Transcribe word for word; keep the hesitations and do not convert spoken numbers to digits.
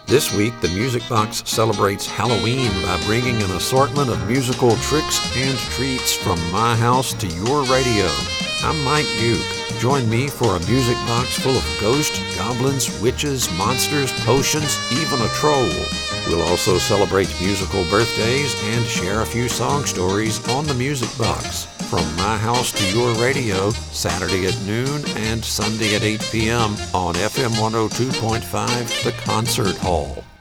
This week, the Music Box celebrates Halloween by bringing an assortment of musical tricks and treats from my house to your radio. I'm Mike Duke. Join me for a music box full of ghosts, goblins, witches, monsters, potions, even a troll. We'll also celebrate musical birthdays and share a few song stories on the Music Box. From my house to your radio, Saturday at noon and Sunday at eight p.m. on F M one oh two point five, The Concert Hall.